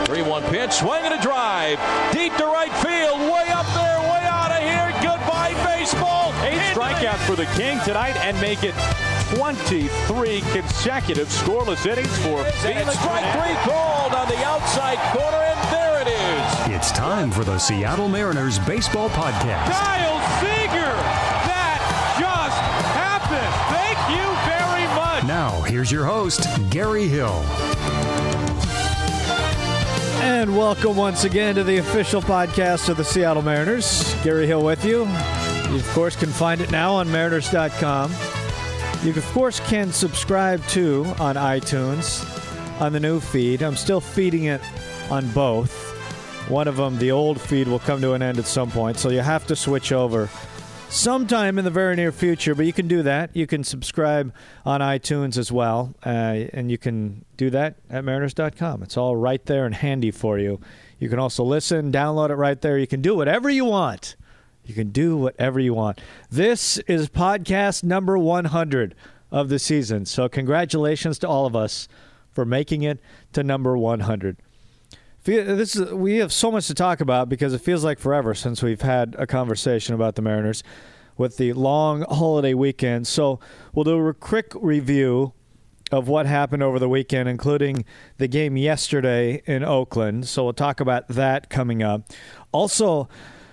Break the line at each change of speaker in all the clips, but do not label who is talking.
3-1 pitch, swing and a drive. Deep to right field, way up there, way out of here. Goodbye, baseball.
8 strikeouts for the King tonight and make it 23 consecutive scoreless innings for Felix.
Strike 3 called on the outside corner, and there it is.
It's time for the Seattle Mariners Baseball Podcast.
Kyle Seager! That just happened! Thank you very much!
Now, here's your host, Gary Hill.
And welcome once again to the official podcast of the Seattle Mariners. Gary Hill with you. You, of course, can find it now on Mariners.com. You, of course, can subscribe to on iTunes on the new feed. I'm still feeding it on both. One of them, the old feed, will come to an end at some point, so you have to switch over sometime in the very near future, but you can do that. You can subscribe on iTunes as well, and you can do that at Mariners.com. It's all right there and handy for you. You can also listen, download it right there. You can do whatever you want. You can do whatever you want. This is podcast number 100 of the season, so congratulations to all of us for making it to number 100. We have so much to talk about because it feels like forever since we've had a conversation about the Mariners with the long holiday weekend. So we'll do a quick review of what happened over the weekend, including the game yesterday in Oakland. So we'll talk about that coming up. Also,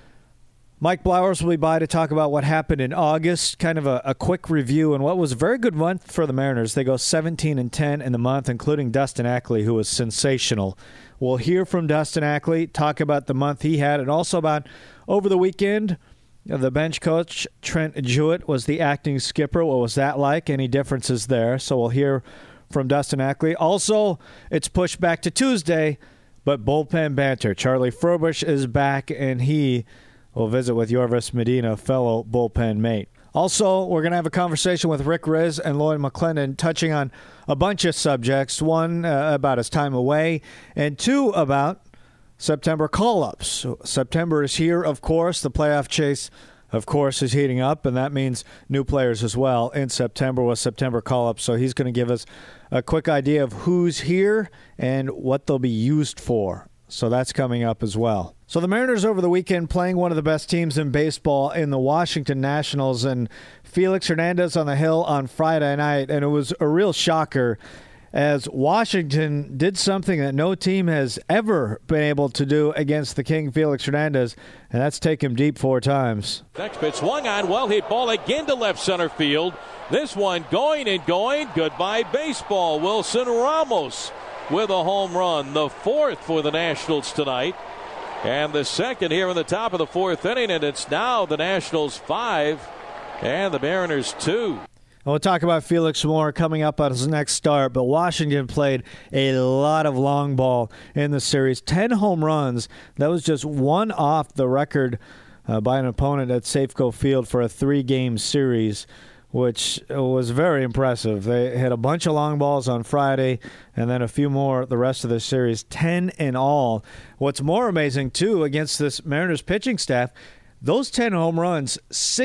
Mike Blowers will be by to talk about what happened in August, kind of a quick review, and what was a very good month for the Mariners. They go 17-10 in the month, including Dustin Ackley, who was sensational. We'll hear from Dustin Ackley, talk about the month he had, and also about over the weekend, the bench coach, Trent Jewett, was the acting skipper. What was that like? Any differences there? So we'll hear from Dustin Ackley. Also, it's pushed back to Tuesday, but bullpen banter. Charlie Furbush is back, and he will visit with Yorvis Medina, fellow bullpen mate. Also, we're going to have a conversation with Rick Rizzs and Lloyd McClendon touching on a bunch of subjects. One, about his time away, and two, about September call-ups. September is here, of course. The playoff chase, of course, is heating up, and that means new players as well in September with September call-ups. So he's going to give us a quick idea of who's here and what they'll be used for. So that's coming up as well. So the Mariners over the weekend playing one of the best teams in baseball in the Washington Nationals, and Felix Hernandez on the hill on Friday night, and it was a real shocker as Washington did something that no team has ever been able to do against the King, Felix Hernandez, and that's take him deep 4 times.
Next pitch swung on, well-hit ball again to left center field. This one going and going. Goodbye baseball. Wilson Ramos with a home run, the 4th for the Nationals tonight, and the 2nd here in the top of the 4th inning, and it's now the Nationals 5 and the Mariners 2.
We'll talk about Felix more coming up on his next start, but Washington played a lot of long ball in the series. 10 home runs. That was just one off the record by an opponent at Safeco Field for a 3-game series, which was very impressive. They hit a bunch of long balls on Friday and then a few more the rest of the series, 10 in all. What's more amazing, too, against this Mariners pitching staff, those 10 home runs,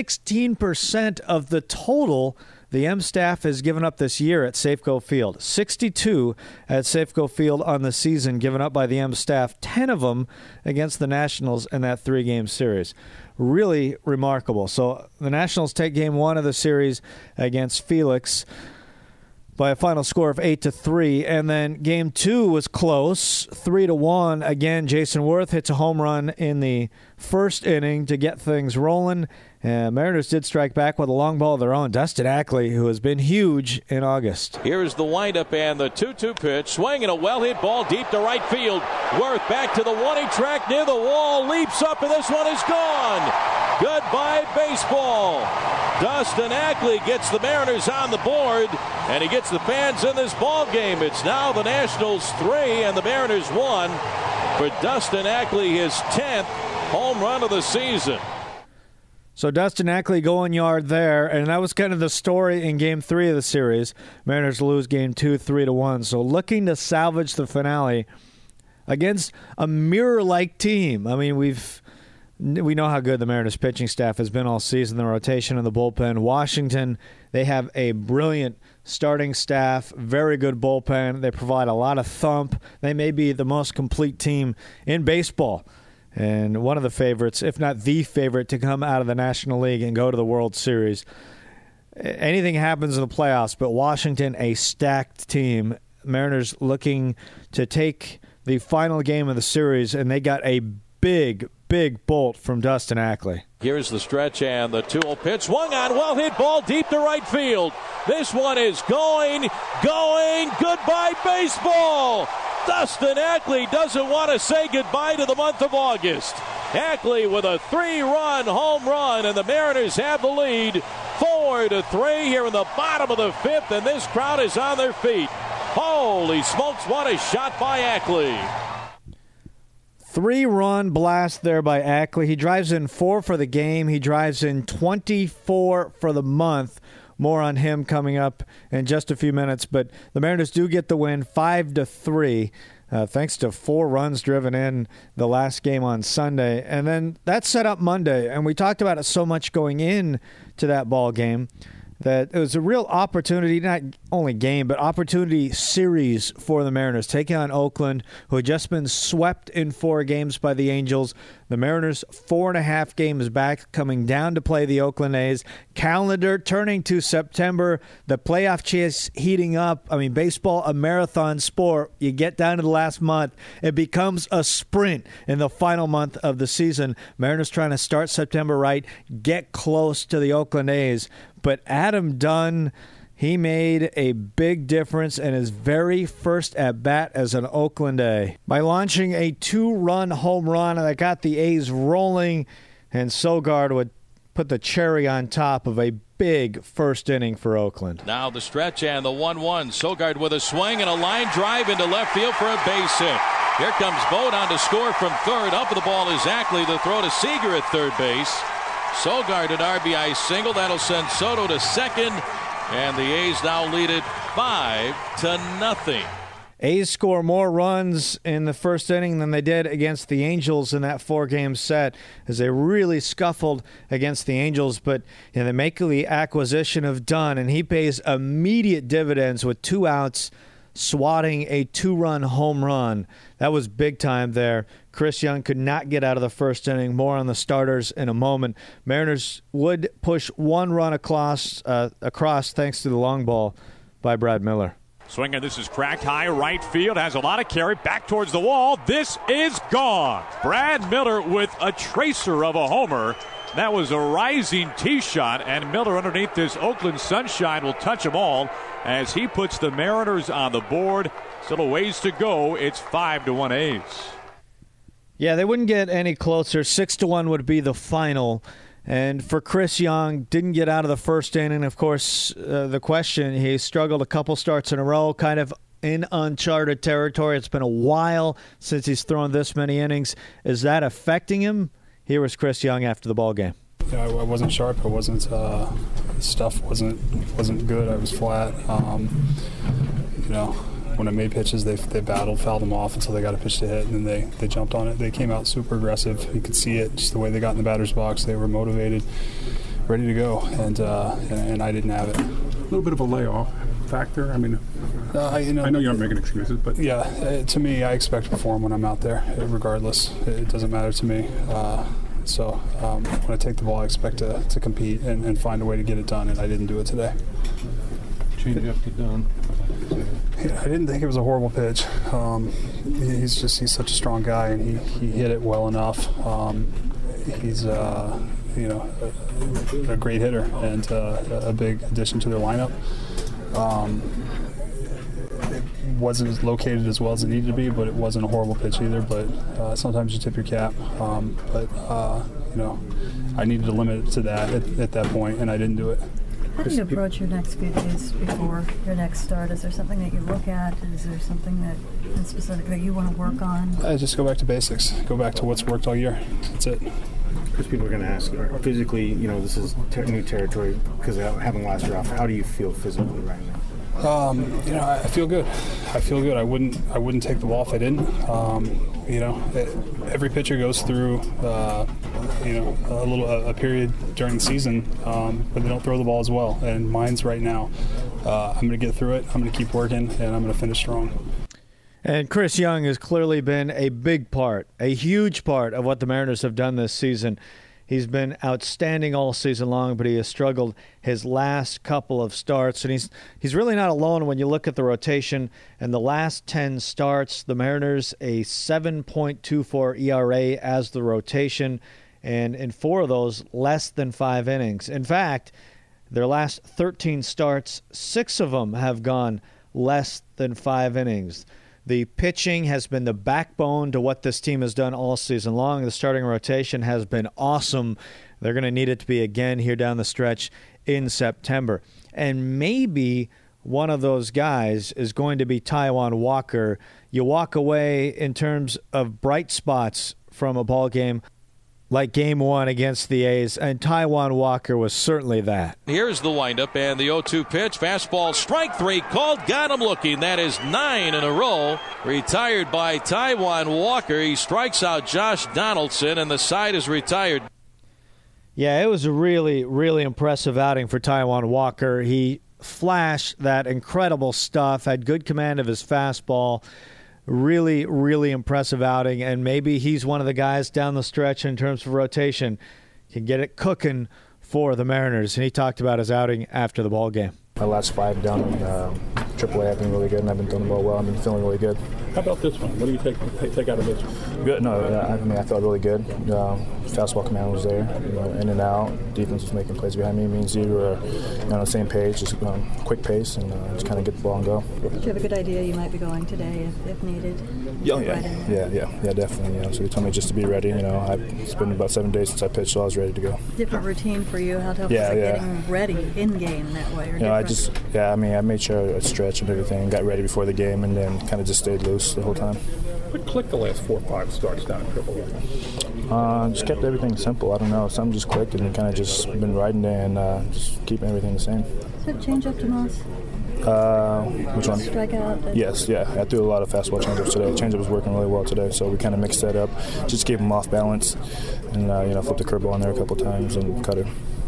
16% of the total the M staff has given up this year at Safeco Field. 62 at Safeco Field on the season given up by the M staff, 10 of them against the Nationals in that 3-game series. Really remarkable. So the Nationals take game 1 of the series against Felix by a final score of 8-3, and then game 2 was close, 3-1. Again, Jason Worth hits a home run in the first inning to get things rolling. Mariners did strike back with a long ball of their own. Dustin Ackley, who has been huge in August.
Here's the windup and the 2-2 pitch. Swinging a well-hit ball deep to right field. Worth back to the 1-inch track near the wall. Leaps up, and this one is gone. Goodbye, baseball. Dustin Ackley gets the Mariners on the board, and he gets the fans in this ball game. It's now the Nationals 3 and the Mariners 1 for Dustin Ackley, his 10th home run of the season.
So Dustin Ackley going yard there, and that was kind of the story in Game 3 of the series. Mariners lose Game 2, 3-1. So looking to salvage the finale against a mirror-like team. I mean, we know how good the Mariners pitching staff has been all season, the rotation and the bullpen. Washington, they have a brilliant starting staff, very good bullpen. They provide a lot of thump. They may be the most complete team in baseball and one of the favorites, if not the favorite, to come out of the National League and go to the World Series. Anything happens in the playoffs, but Washington, a stacked team. Mariners looking to take the final game of the series, and they got a big bolt from Dustin Ackley.
Here's the stretch and the 2-0 pitch. Swung on, well hit ball deep to right field. This one is going. Goodbye baseball. Dustin Ackley doesn't want to say goodbye to the month of August. Ackley with a 3-run home run, and the Mariners have the lead 4-3 here in the bottom of the fifth, and this crowd is on their feet. Holy smokes, what a shot by Ackley.
3-run blast there by Ackley. He drives in 4 for the game. He drives in 24 for the month. More on him coming up in just a few minutes. But the Mariners do get the win 5-3, thanks to 4 runs driven in the last game on Sunday. And then that set up Monday. And we talked about it so much going in to that ball game that it was a real opportunity, not only game, but opportunity series for the Mariners, taking on Oakland, who had just been swept in 4 games by the Angels. The Mariners 4.5 games back, coming down to play the Oakland A's. Calendar turning to September. The playoff chase heating up. I mean, baseball, a marathon sport. You get down to the last month, it becomes a sprint in the final month of the season. Mariners trying to start September right, get close to the Oakland A's. But Adam Dunn, he made a big difference in his very first at-bat as an Oakland A by launching a 2-run home run that got the A's rolling, and Sogard would put the cherry on top of a big first inning for Oakland.
Now the stretch and the 1-1. Sogard with a swing and a line drive into left field for a base hit. Here comes Vogt on to score from third. Up with the ball is Ackley. The throw to Seager at third base. Sogard an RBI single. That'll send Soto to second. And the A's now lead it 5-0.
A's score more runs in the first inning than they did against the Angels in that 4-game set, as they really scuffled against the Angels. But they make the acquisition of Dunn, and he pays immediate dividends with 2 outs, swatting a 2-run home run. That was big time there. Chris Young could not get out of the first inning. More on the starters in a moment. Mariners would push 1 run across thanks to the long ball by Brad Miller.
Swing, and this is cracked high right field. Has a lot of carry back towards the wall. This is gone. Brad Miller with a tracer of a homer. That was a rising tee shot, and Miller underneath this Oakland sunshine will touch them all as he puts the Mariners on the board. Still a ways to go. It's 5-1 A's.
Yeah, they wouldn't get any closer. 6-1 would be the final. And for Chris Young, didn't get out of the first inning. Of course, the question, he struggled a couple starts in a row, kind of in uncharted territory. It's been a while since he's thrown this many innings. Is that affecting him? Here was Chris Young after the ball game.
Yeah, I wasn't sharp. I wasn't. Stuff wasn't good. I was flat. When I made pitches, they battled, fouled them off until they got a pitch to hit, and then they jumped on it. They came out super aggressive. You could see it, just the way they got in the batter's box. They were motivated, ready to go, and I didn't have it.
A little bit of a layoff factor. I mean, I know you aren't making excuses, but
yeah, to me, I expect to perform when I'm out there, regardless. It doesn't matter to me. So when I take the ball, I expect to compete and find a way to get it done, and I didn't do it today.
Change up to Dunn.
I didn't think it was a horrible pitch. He's such a strong guy, and he hit it well enough. He's a great hitter and a big addition to their lineup. It wasn't located as well as it needed to be, but it wasn't a horrible pitch either. But sometimes you tip your cap. I needed to limit it to that at that point, and I didn't do it.
How do you approach your next few days before your next start? Is there something that you look at? Is there something that in specific that you want to work on?
I just go back to basics. Go back to what's worked all year. That's it.
Because people are going to ask, physically, this is new territory because of having last year off. How do you feel physically right now?
I feel good. I wouldn't take the ball if I didn't. Every pitcher goes through a a period during the season where they don't throw the ball as well. And mine's right now. I'm going to get through it. I'm going to keep working, and I'm going to finish strong.
And Chris Young has clearly been a big part, a huge part of what the Mariners have done this season. He's been outstanding all season long, but he has struggled his last couple of starts. And he's really not alone when you look at the rotation. In the last 10 starts, the Mariners a 7.24 ERA as the rotation, and in 4 of those, less than 5 innings. In fact, their last 13 starts, 6 of them have gone less than 5 innings. The pitching has been the backbone to what this team has done all season long. The starting rotation has been awesome. They're going to need it to be again here down the stretch in September. And maybe one of those guys is going to be Taijuan Walker. You walk away in terms of bright spots from a ball game like Game 1 against the A's, and Taijuan Walker was certainly that.
Here's the windup and the 0-2 pitch. Fastball, strike 3, called, got him looking. That is 9 in a row. Retired by Taijuan Walker. He strikes out Josh Donaldson, and the side is retired.
Yeah, it was a really, really impressive outing for Taijuan Walker. He flashed that incredible stuff, had good command of his fastball. Really, really impressive outing, and maybe he's one of the guys down the stretch in terms of rotation can get it cooking for the Mariners. And he talked about his outing after the ball game.
My last 5 down in AAA have been really good, and I've been throwing the ball well. I've been feeling really good.
How about this one? What do you take out of this one?
Good. No, I felt really good. Fastball command was there, in and out. Defense was making plays behind me. Me and Z were on the same page, just quick pace, and just kind of get the ball and go.
Did you have a good idea you might be going today if needed?
Yeah, definitely. So they told me just to be ready. It's been about 7 days since I pitched, so I was ready to go.
Different routine for you. How tough is it getting ready in game that way?
I made sure I stretched and everything, got ready before the game, and then kind of just stayed loose the whole time.
What clicked the last 4 or 5 starts down in AAA?
Just kept everything simple. I don't know. Something just clicked and kind of just been riding there and just keeping everything the same.
Did it change up to Moss?
Which one?
Strikeout?
Yes, I threw a lot of fastball changeups today. Changeup was working really well today, so we kind of mixed that up. Just keep them off balance and, flip the curveball in there a couple times and cut it.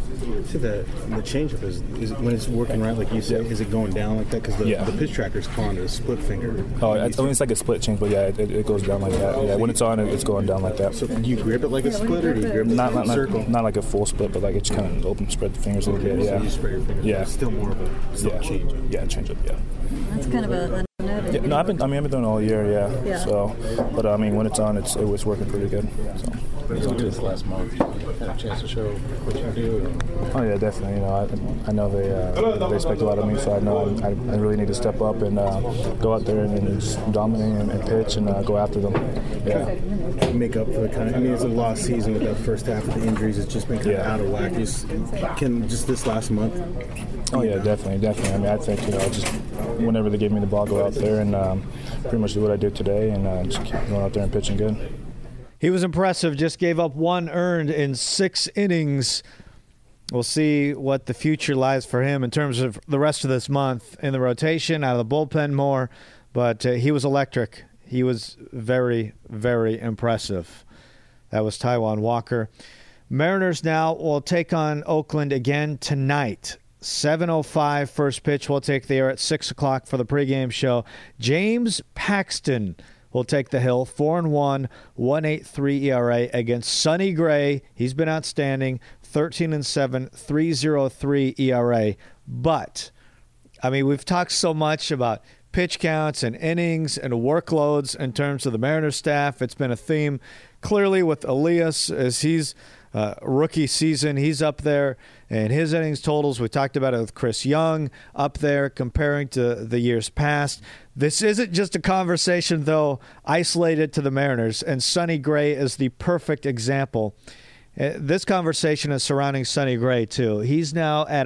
So the changeup is when it's working right, like you said, is it going down like that? Because the pitch tracker's calling it a split finger.
Oh, it's like a split change, but it goes down like that. Yeah, when it's on, it's going down like that.
So do you grip it like a split, or do you grip it like a circle?
Not like a full split, but like it's kind of open, spread the fingers a little bit.
So you spread your fingers.
Yeah,
it's still more of a change.
Yeah, change up. Yeah.
That's kind of a note.
Yeah, no, I've been doing it all year. Yeah. So, but when it's on, it was working pretty good. So.
This last month, had a chance to show what you do.
Oh yeah, definitely. I know they expect a lot of me, so I know I really need to step up and go out there and just dominate and pitch and go after them. Yeah.
Make up for it's a lost season with that first half of the injuries. It's just been kind of out of whack. Just this last month.
Oh yeah, definitely. I think just whenever they give me the ball, go out there and pretty much do what I did today and just keep going out there and pitching good.
He was impressive, just gave up 1 earned in 6 innings. We'll see what the future lies for him in terms of the rest of this month in the rotation, out of the bullpen more. But he was electric. He was very, very impressive. That was Taijuan Walker. Mariners now will take on Oakland again tonight. 7:05 first pitch. We'll take the air at 6 o'clock for the pregame show. James Paxton will take the hill, 4-1, 1.83 ERA against Sonny Gray. He's been outstanding, 13-7, 3.03 ERA. But, we've talked so much about pitch counts and innings and workloads in terms of the Mariners staff. It's been a theme clearly with Elias as he's rookie season. He's up there, and his innings totals, we talked about it with Chris Young, up there comparing to the years past. This isn't just a conversation, though, isolated to the Mariners, and Sonny Gray is the perfect example. This conversation is surrounding Sonny Gray, too. He's now at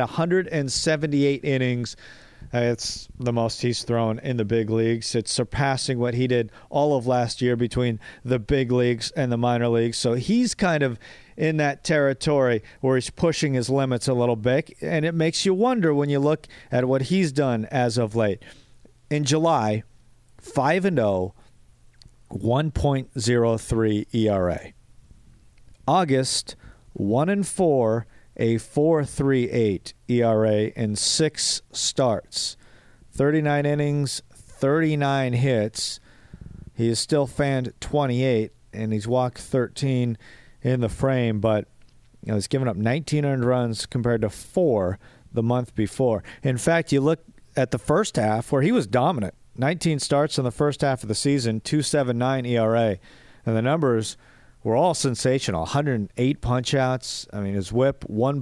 178 innings. It's the most he's thrown in the big leagues. It's surpassing what he did all of last year between the big leagues and the minor leagues. So he's kind of in that territory where he's pushing his limits a little bit, and it makes you wonder when you look at what he's done as of late. In July, 5-0, 1.03 ERA. August, 1-4, a 4.38 ERA in 6 starts. 39 innings, 39 hits. He has still fanned 28, and he's walked 13 in the frame, but he's given up 19 earned runs compared to 4 the month before. In fact, you look at the first half where he was dominant. 19 starts in the first half of the season, 2.79 ERA, and the numbers were all sensational. 108 punch-outs. I mean, his whip,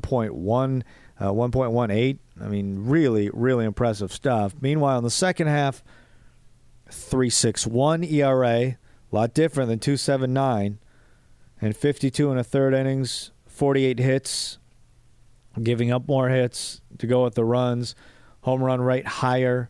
1.18. I mean, really, really impressive stuff. Meanwhile, in the second half, 3.61 ERA, a lot different than 2.79, and 52 in a third innings, 48 hits, giving up more hits to go with the runs. Home run rate higher.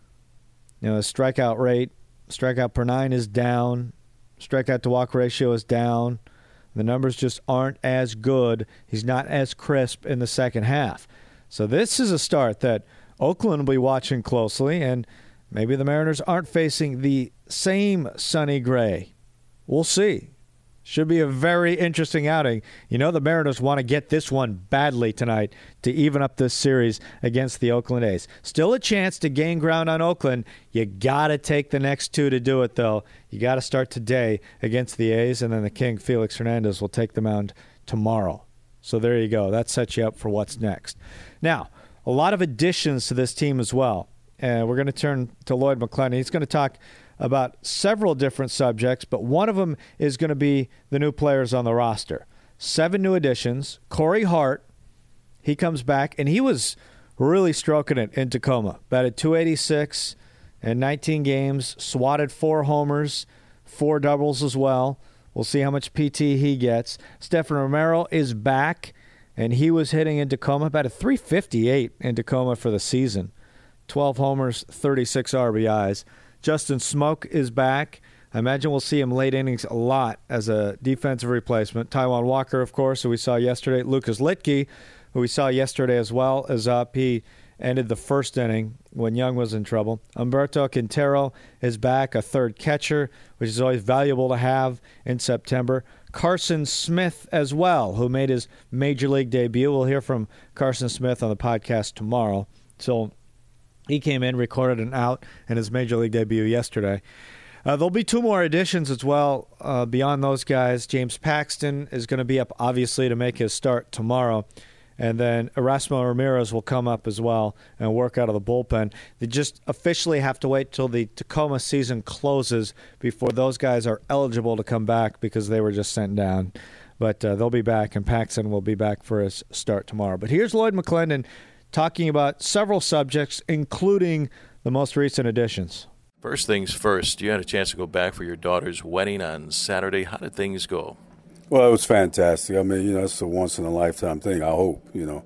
The strikeout rate, strikeout per 9 is down. Strikeout to walk ratio is down. The numbers just aren't as good. He's not as crisp in the second half. So this is a start that Oakland will be watching closely, and maybe the Mariners aren't facing the same Sonny Gray. We'll see. Should be a very interesting outing. The Mariners want to get this one badly tonight to even up this series against the Oakland A's. Still a chance to gain ground on Oakland. You got to take the next 2 to do it, though. You got to start today against the A's, and then the King, Felix Hernandez, will take the mound tomorrow. So there you go. That sets you up for what's next. Now, a lot of additions to this team as well. And we're going to turn to Lloyd McClendon. He's going to talk about several different subjects, but one of them is going to be the new players on the roster. 7 new additions. Corey Hart, he comes back, and he was really stroking it in Tacoma. Batted .286 in 19 games, swatted 4 homers, 4 doubles as well. We'll see how much PT he gets. Stephen Romero is back, and he was hitting in Tacoma, batted .358 in Tacoma for the season. 12 homers, 36 RBIs. Justin Smoke is back. I imagine we'll see him late innings a lot as a defensive replacement. Taijuan Walker, of course, who we saw yesterday. Lucas Litke, who we saw yesterday as well, is up. He ended the first inning when Young was in trouble. Humberto Quintero is back, a third catcher, which is always valuable to have in September. Carson Smith as well, who made his Major League debut. We'll hear from Carson Smith on the podcast tomorrow. So he came in, recorded an out in his Major League debut yesterday. There'll be 2 more additions as well beyond those guys. James Paxton is going to be up, obviously, to make his start tomorrow. And then Erasmo Ramirez will come up as well and work out of the bullpen. They just officially have to wait till the Tacoma season closes before those guys are eligible to come back because they were just sent down. But they'll be back, and Paxton will be back for his start tomorrow. But here's Lloyd McClendon talking about several subjects, including the most recent additions.
First things first, you had a chance to go back for your daughter's wedding on Saturday. How did things go?
Well, it was fantastic. I mean, it's a once-in-a-lifetime thing, I hope, And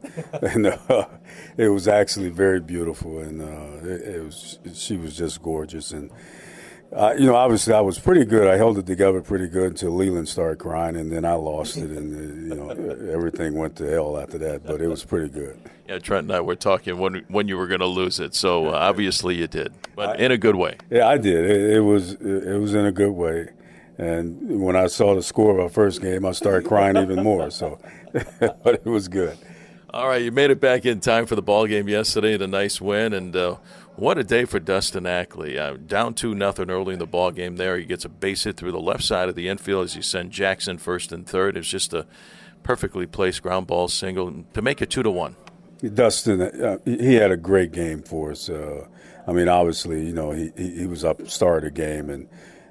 it was actually very beautiful, and she was just gorgeous. And, obviously I was pretty good. I held it together pretty good until Leland started crying, and then I lost it, and, everything went to hell after that. But it was pretty good.
Yeah, Trent and I were talking when you were going to lose it, so obviously you did, but in a good way.
Yeah, I did. It was in a good way. And when I saw the score of our first game, I started crying even more. So, but it was good.
All right, you made it back in time for the ball game yesterday, and a nice win. And what a day for Dustin Ackley. Down 2-0 early in the ball game there. He gets a base hit through the left side of the infield as you send Jackson first and third. It's just a perfectly placed ground ball single to make it 2-1.
Dustin, he had a great game for us. Obviously, he was up to start the game, and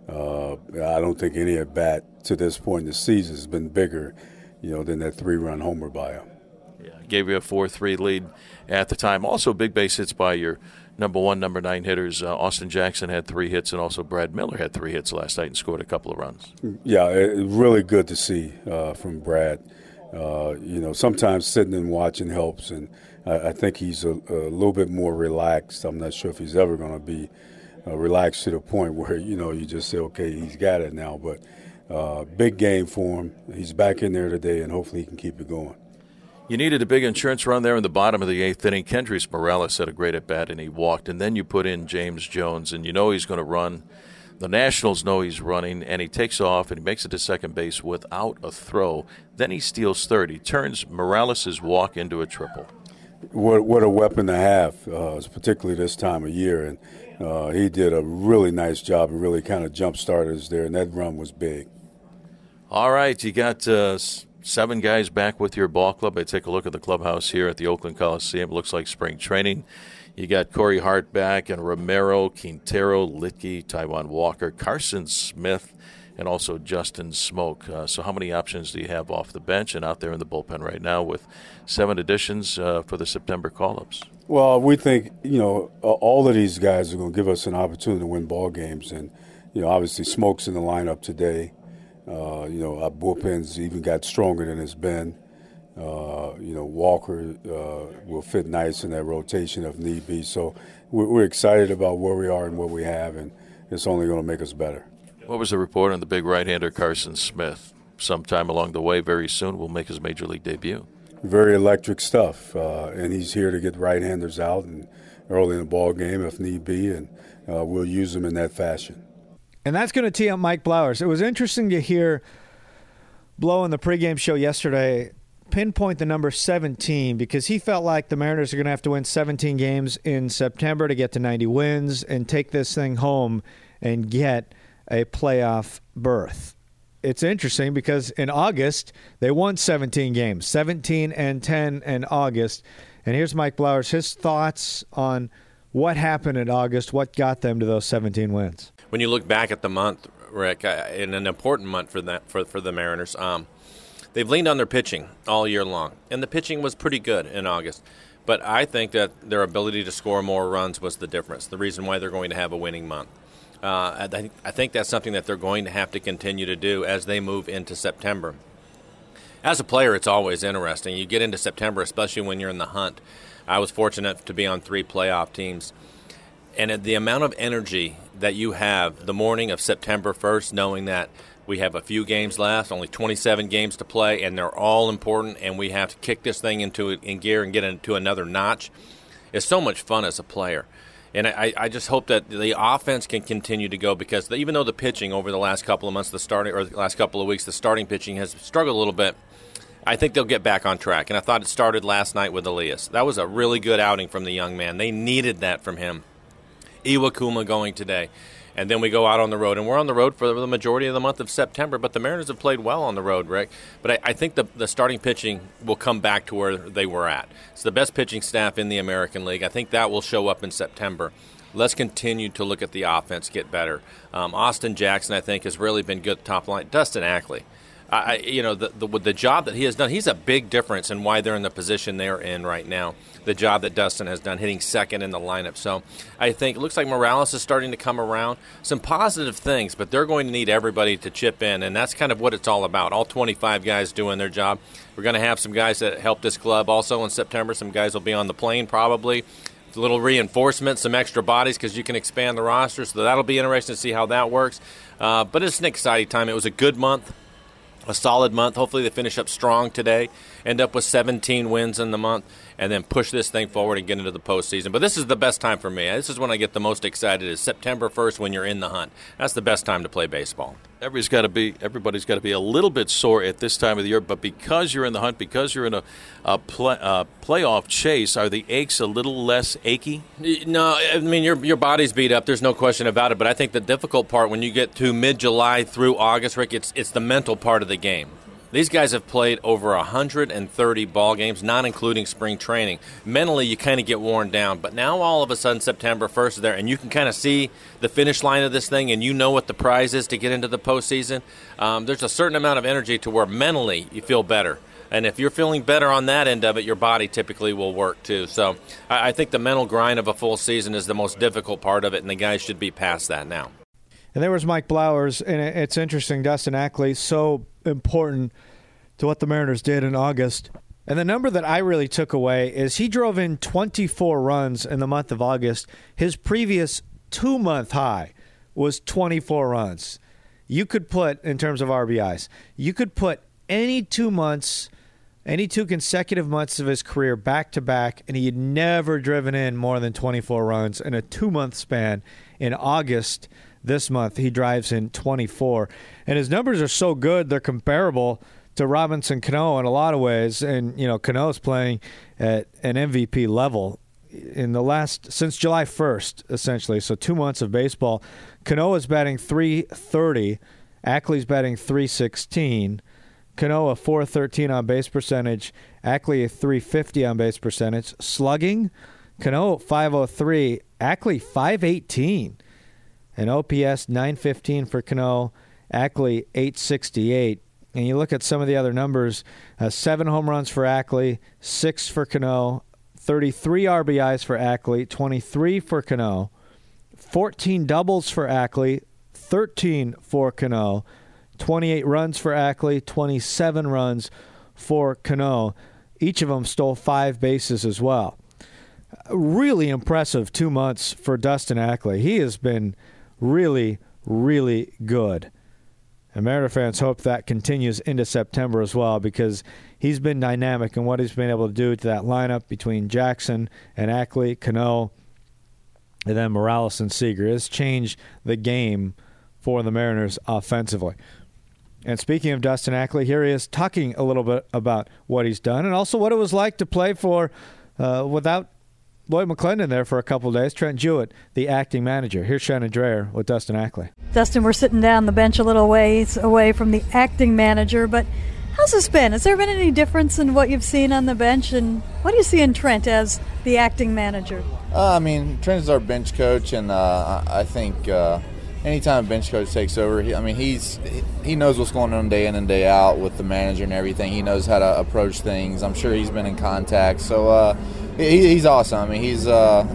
I don't think any at bat to this point in the season has been bigger, than that 3-run homer by him.
Yeah, gave you a 4-3 lead at the time. Also, big base hits by your number 1, number 9 hitters. Austin Jackson had 3 hits, and also Brad Miller had 3 hits last night and scored a couple of runs.
Yeah, really good to see from Brad. Sometimes sitting and watching helps, and I think he's a little bit more relaxed. I'm not sure if he's ever going to be relaxed to the point where, you just say, okay, he's got it now. But big game for him. He's back in there today, and hopefully he can keep it going.
You needed a big insurance run there in the bottom of the 8th inning. Kendrys Morales had a great at-bat, and he walked. And then you put in James Jones, and he's going to run The Nationals know he's running, and he takes off, and he makes it to second base without a throw. Then he steals third. He turns Morales' walk into a triple.
What a weapon to have, particularly this time of year. And he did a really nice job and really kind of jump-started us there, and that run was big.
All right, you got 7 guys back with your ball club. I take a look at the clubhouse here at the Oakland Coliseum. It looks like spring training. You got Corey Hart back, and Romero, Quintero, Litke, Taijuan Walker, Carson Smith, and also Justin Smoke. So how many options do you have off the bench and out there in the bullpen right now with 7 additions for the September call-ups?
Well, we think, all of these guys are going to give us an opportunity to win ball games. And, obviously Smoke's in the lineup today. Our bullpen's even got stronger than it's been. Walker will fit nice in that rotation if need be. So we're excited about where we are and what we have, and it's only going to make us better.
What was the report on the big right-hander Carson Smith? Sometime along the way, very soon, will make his major league debut.
Very electric stuff, and he's here to get right-handers out and early in the ball game if need be, and we'll use him in that fashion.
And that's going to tee up Mike Blowers. It was interesting to hear Blow in the pregame show yesterday pinpoint the number 17 because he felt like the Mariners are going to have to win 17 games in September to get to 90 wins and take this thing home and get a playoff berth. It's interesting because in August they won 17 games, 17-10 in August. And here's Mike Blowers, his thoughts on what happened in August, what got them to those 17 wins.
When you look back at the month, Rick, in an important month for the Mariners, they've leaned on their pitching all year long, and the pitching was pretty good in August. But I think that their ability to score more runs was the difference, the reason why they're going to have a winning month. I think that's something that they're going to have to continue to do as they move into September. As a player, it's always interesting. You get into September, especially when you're in the hunt. I was fortunate to be on 3 playoff teams. And the amount of energy that you have the morning of September 1st, knowing that we have a few games left, only 27 games to play, and they're all important, and we have to kick this thing in gear and get into another notch, is so much fun as a player. And I just hope that the offense can continue to go because even though the pitching over the last couple of months, the last couple of weeks, the starting pitching has struggled a little bit, I think they'll get back on track. And I thought it started last night with Elias. That was a really good outing from the young man. They needed that from him. Iwakuma going today. And then we go out on the road. And we're on the road for the majority of the month of September. But the Mariners have played well on the road, Rick. But I think the starting pitching will come back to where they were at. It's the best pitching staff in the American League. I think that will show up in September. Let's continue to look at the offense get better. Austin Jackson, I think, has really been good top line. Dustin Ackley. The job that he has done, he's a big difference in why they're in the position they're in right now. The job that Dustin has done, hitting second in the lineup. So I think it looks like Morales is starting to come around. Some positive things, but they're going to need everybody to chip in, and that's kind of what it's all about. All 25 guys doing their job. We're going to have some guys that help this club also in September. Some guys will be on the plane probably. A little reinforcement, some extra bodies because you can expand the roster. So that'll be interesting to see how that works. But it's an exciting time. It was a good month. A solid month. Hopefully they finish up strong today, end up with 17 wins in the month, and then push this thing forward and get into the postseason. But this is the best time for me. This is when I get the most excited is September 1st when you're in the hunt. That's the best time to play baseball.
Everybody's got to be a little bit sore at this time of the year, but because you're in the hunt, because you're in a playoff chase, are the aches a little less achy?
No, I mean your body's beat up. There's no question about it. But I think the difficult part when you get to mid-July through August, Rick, it's the mental part of the game. These guys have played over 130 ball games, not including spring training. Mentally, you kind of get worn down. But now all of a sudden September 1st is there, and you can kind of see the finish line of this thing, and you know what the prize is to get into the postseason. There's a certain amount of energy to where mentally you feel better. And if you're feeling better on that end of it, your body typically will work too. So I think the mental grind of a full season is the most difficult part of it, and the guys should be past that now.
And there was Mike Blowers, and it's interesting, Dustin Ackley, so important to what the Mariners did in August. And the number that I really took away is he drove in 24 runs in the month of August. His previous 2-month high was 24 runs. You could put, in terms of RBIs, you could put any 2 months, any 2 consecutive months of his career back-to-back, and he had never driven in more than 24 runs in a 2-month span in August This month, he drives in 24. And his numbers are so good, they're comparable to Robinson Cano in a lot of ways. And, Cano's playing at an MVP level since July 1st, essentially. So 2 months of baseball. Cano is batting .330. Ackley's batting .316. Cano a .413 on base percentage. Ackley a .350 on base percentage. Slugging, Cano .503. Ackley .518. And OPS .915 for Cano. Ackley .868. And you look at some of the other numbers, 7 home runs for Ackley, 6 for Cano, 33 RBIs for Ackley, 23 for Cano, 14 doubles for Ackley, 13 for Cano, 28 runs for Ackley, 27 runs for Cano. Each of them stole 5 bases as well. Really impressive 2 months for Dustin Ackley. He has been really, really good. And Mariner fans hope that continues into September as well, because he's been dynamic in what he's been able to do to that lineup between Jackson and Ackley, Cano, and then Morales and Seager. It's changed the game for the Mariners offensively. And speaking of Dustin Ackley, here he is talking a little bit about what he's done and also what it was like to play for without Lloyd McClendon there for a couple of days. Trent Jewett, the acting manager. Here's Shannon Dreher with Dustin Ackley.
Dustin, we're sitting down the bench a little ways away from the acting manager, but how's this been? Has there been any difference in what you've seen on the bench, and what do you see in Trent as the acting manager?
Trent is our bench coach, and I think anytime a bench coach takes over, he knows what's going on day in and day out with the manager and everything. He knows how to approach things. I'm sure he's been in contact, so he's awesome. He's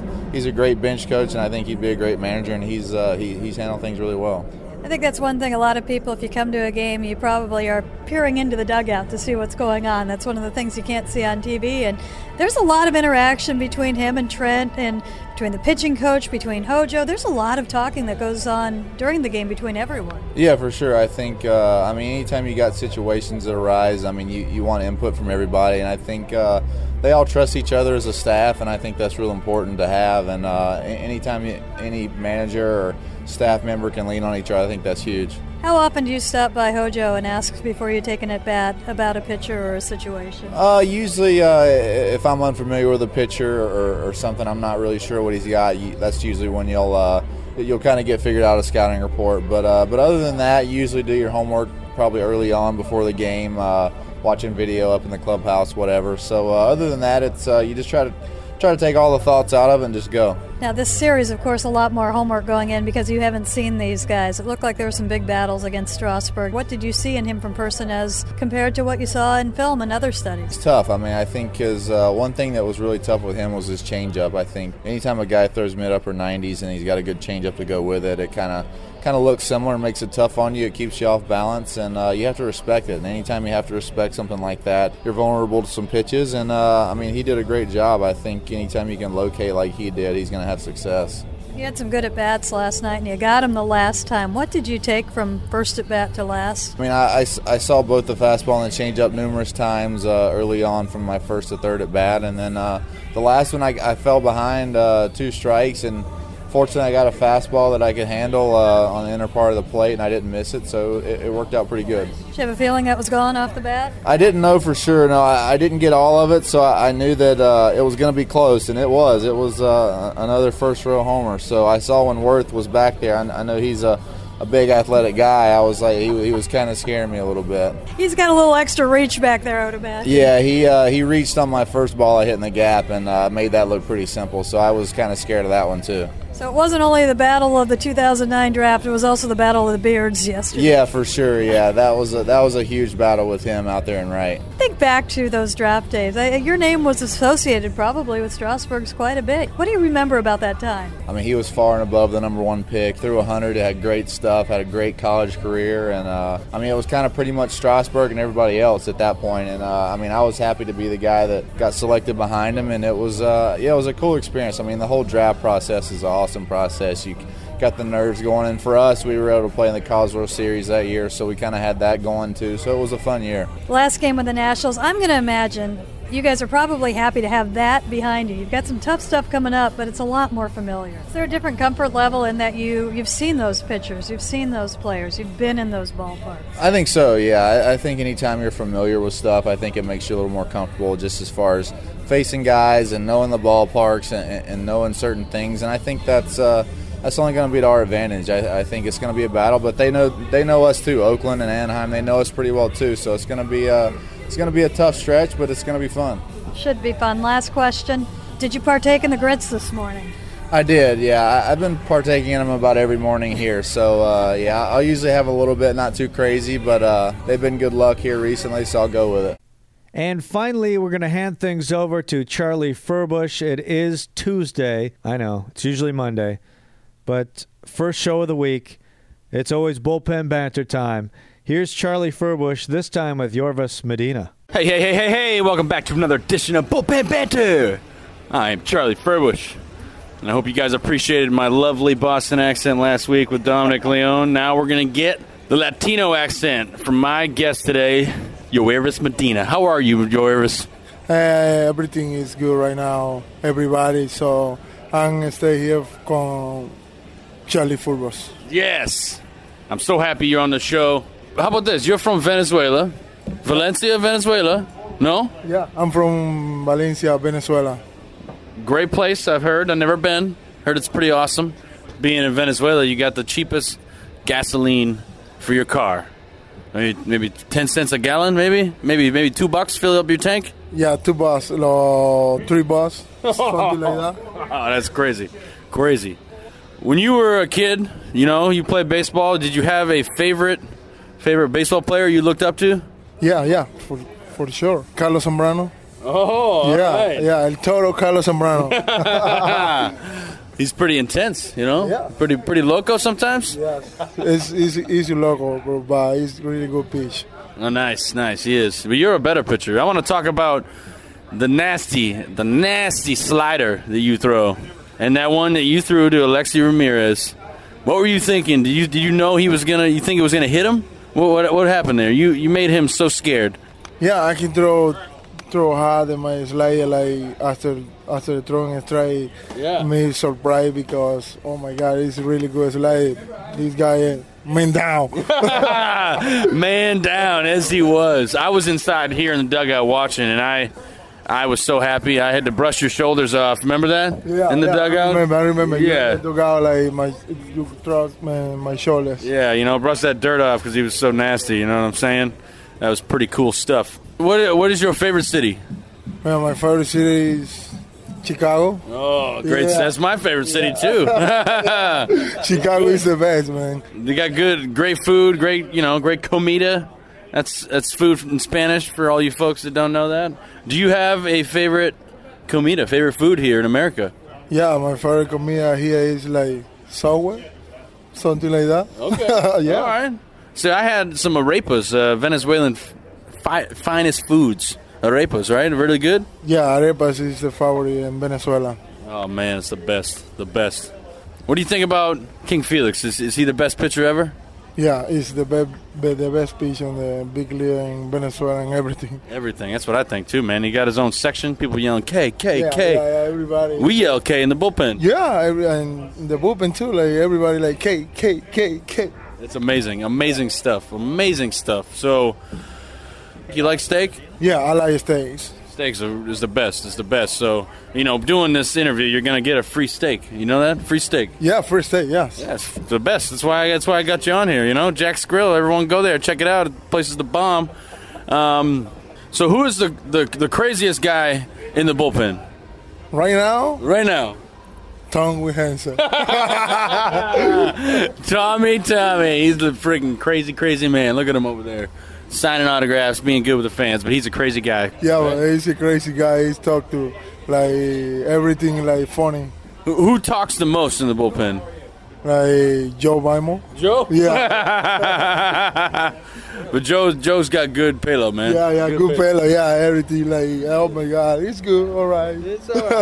a great bench coach, and I think he'd be a great manager, and he's handled things really well.
I think that's one thing a lot of people, if you come to a game, you probably are peering into the dugout to see what's going on. That's one of the things you can't see on TV. And there's a lot of interaction between him and Trent, and between the pitching coach, between Hojo. There's a lot of talking that goes on during the game between everyone.
Yeah, for sure. I think, anytime you got situations that arise, you want input from everybody. And I think they all trust each other as a staff, and I think that's real important to have. And anytime any manager or staff member can lean on each other, I think that's huge.
How often do you stop by Hojo and ask before you take an at-bat about a pitcher or a situation?
Usually, if I'm unfamiliar with a pitcher or something, I'm not really sure what he's got, that's usually when you'll kind of get figured out a scouting report. But other than that, you usually do your homework probably early on before the game, watching video up in the clubhouse, whatever. So other than that, it's you just try to take all the thoughts out of it and just go.
Now, this series, of course, a lot more homework going in because you haven't seen these guys. It looked like there were some big battles against Strasburg. What did you see in him from person as compared to what you saw in film and other studies?
It's tough. I think his one thing that was really tough with him was his changeup. I think anytime a guy throws mid-upper 90s and he's got a good changeup to go with it, it kind of looks similar and makes it tough on you. It keeps you off balance, and you have to respect it. And anytime you have to respect something like that, you're vulnerable to some pitches. And, he did a great job. I think anytime you can locate like he did, he's going to have success.
You had some good at-bats last night, and you got him the last time. What did you take from first at-bat to last?
I saw both the fastball and the changeup numerous times early on from my first to third at-bat. And then the last one, I fell behind 2 strikes, and fortunately, I got a fastball that I could handle on the inner part of the plate, and I didn't miss it, so it worked out pretty good.
Did you have a feeling that was gone off the bat?
I didn't know for sure. No, I didn't get all of it, so I knew that it was going to be close, and it was. It was another first-row homer. So I saw when Worth was back there. I know he's a big athletic guy. I was like, he was kind of scaring me a little bit.
He's got a little extra reach back there, I would imagine.
Yeah, he reached on my first ball I hit in the gap and made that look pretty simple, so I was kind of scared of that one too.
So it wasn't only the battle of the 2009 draft, it was also the battle of the beards yesterday.
Yeah, for sure. Yeah, that was a huge battle with him out there in right.
Think back to those draft days. Your name was associated probably with Strasburg's quite a bit. What do you remember about that time?
He was far and above the number 1 pick. Threw 100, had great stuff, had a great college career, and it was kind of pretty much Strasburg and everybody else at that point. And I was happy to be the guy that got selected behind him, and it was a cool experience. The whole draft process is awesome process. You got the nerves going, and for us, we were able to play in the College World Series that year, so we kind of had that going too. So it was a fun year.
Last game with the Nationals, I'm going to imagine you guys are probably happy to have that behind you. You've got some tough stuff coming up, but it's a lot more familiar. Is there a different comfort level in that you've seen those pitchers, you've seen those players, you've been in those ballparks?
I think so, yeah. I think anytime you're familiar with stuff, I think it makes you a little more comfortable just as far as facing guys and knowing the ballparks and knowing certain things. And I think that's only going to be to our advantage. I think it's going to be a battle, but they know us too. Oakland and Anaheim, they know us pretty well too. So it's going to be a tough stretch, but it's going to be fun.
Should be fun. Last question: did you partake in the grits this morning?
I did, yeah. I've been partaking in them about every morning here. So yeah, I'll usually have a little bit, not too crazy, but they've been good luck here recently, so I'll go with it.
And finally, we're going to hand things over to Charlie Furbush. It is Tuesday. I know, it's usually Monday. But first show of the week, it's always bullpen banter time. Here's Charlie Furbush, this time with Yorvis Medina.
Hey, welcome back to another edition of Bullpen Banter. I'm Charlie Furbush, and I hope you guys appreciated my lovely Boston accent last week with Dominic Leone. Now we're going to get the Latino accent from my guest today, Yorvis Medina. How are you, Yorvis?
Everything is good right now, everybody, so I'm going to stay here con Charlie Furbush.
Yes. I'm so happy you're on the show. How about this? You're from Venezuela. Valencia, Venezuela? No?
Yeah, I'm from Valencia, Venezuela.
Great place, I've heard. I've never been. Heard it's pretty awesome. Being in Venezuela, you got the cheapest gasoline for your car. Maybe 10 cents a gallon, maybe $2 fill up your tank?
Yeah, $2, $3, something like that.
Oh, that's crazy. Crazy. When you were a kid, you played baseball, did you have a favorite baseball player you looked up to?
Yeah, for sure. Carlos Zambrano.
Oh,
yeah,
right.
Yeah, El Toro Carlos Zambrano.
He's pretty intense,
Yeah.
Pretty loco sometimes?
Yes. He's loco, but he's really good pitch.
Oh, nice, he is. But you're a better pitcher. I want to talk about the nasty slider that you throw. And that one that you threw to Alexi Ramirez. What were you thinking? Did you know you think it was gonna hit him? What happened there? You made him so scared.
Yeah, I can throw hard in my slider, like after throwing a strike.
Yeah.
Me surprised because oh my God, it's really good slide. This guy man down.
Man down as he was. I was inside here in the dugout watching, and I was so happy. I had to brush your shoulders off. Remember that?
Yeah,
in the dugout?
I remember.
Yeah.
The dugout, like you thrust my shoulders.
Yeah, brush that dirt off because he was so nasty. You know what I'm saying? That was pretty cool stuff. What is your favorite city?
Well, my favorite city is Chicago.
Oh, great. Yeah. That's my favorite city, too.
Chicago is the best, man.
They got great food, great comida. That's food in Spanish for all you folks that don't know that. Do you have a favorite comida, favorite food here in America?
Yeah, my favorite comida here is like Subway, something like that.
Okay.
Yeah.
All right. So I had some arepas, Venezuelan finest foods. Arepas, right? Really good?
Yeah, arepas is the favorite in Venezuela.
Oh, man, it's the best. The best. What do you think about King Felix? Is he the best pitcher ever?
Yeah, he's the best pitcher in the big league in Venezuela and everything.
Everything. That's what I think, too, man. He got his own section. People yelling K, K,
yeah,
K.
Yeah, everybody.
We yell K in the bullpen.
Yeah, and in the bullpen, too. Like, everybody like K, K, K, K.
It's amazing. Amazing stuff. Amazing stuff. So, you like steak?
Yeah, I like steaks.
Steaks is the best. It's the best. So, doing this interview, you're going to get a free steak. You know that? Free steak.
Yeah, free steak, yes.
Yeah, it's the best. That's why I got you on here, Jack's Grill. Everyone go there. Check it out. The place is the bomb. So who is the craziest guy in the bullpen?
Right now?
Right now.
Tommy Hansen.
Tommy. He's the freaking crazy man. Look at him over there. Signing autographs, being good with the fans, but he's a crazy guy.
Yeah, well, he's a crazy guy. He's talked to, like, everything, like, funny.
Who talks the most in the bullpen?
Like, Joe Bimo.
Joe?
Yeah.
But Joe's got good payload, man.
Yeah, good payload. Yeah, everything, like, oh, my God, it's good. All right.
It's all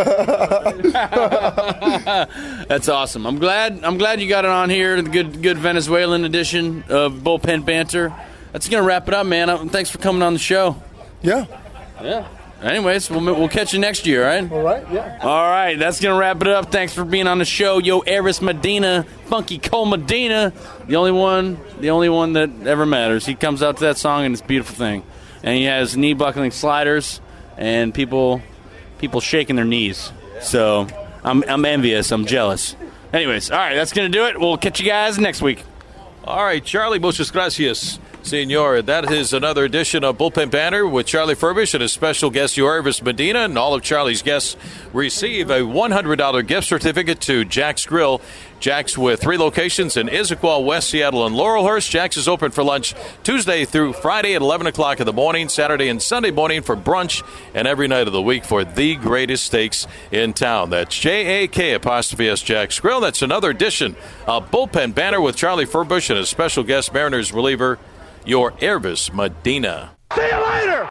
right. That's awesome. I'm glad you got it on here, the good Venezuelan edition of Bullpen Banter. That's going to wrap it up, man. Thanks for coming on the show.
Yeah.
Anyways, we'll catch you next year, all right?
All right, yeah.
All right, that's going to wrap it up. Thanks for being on the show. Yo, Aris Medina, Funky Cole Medina, the only one that ever matters. He comes out to that song, and it's a beautiful thing. And he has knee-buckling sliders and people shaking their knees. So I'm envious. I'm jealous. Anyways, all right, that's going to do it. We'll catch you guys next week.
All right, Charlie, muchas gracias, senor. That is another edition of Bullpen Banter with Charlie Furbish and his special guest, Aris Medina. And all of Charlie's guests receive a $100 gift certificate to Jack's Grill. Jack's with 3 locations in Issaquah, West Seattle, and Laurelhurst. Jack's is open for lunch Tuesday through Friday at 11 o'clock in the morning, Saturday and Sunday morning for brunch, and every night of the week for the greatest steaks in town. That's JAK' Jack's Grill. That's another edition of Bullpen Banter with Charlie Furbish and his special guest, Mariners reliever, Aris Medina.
See you later!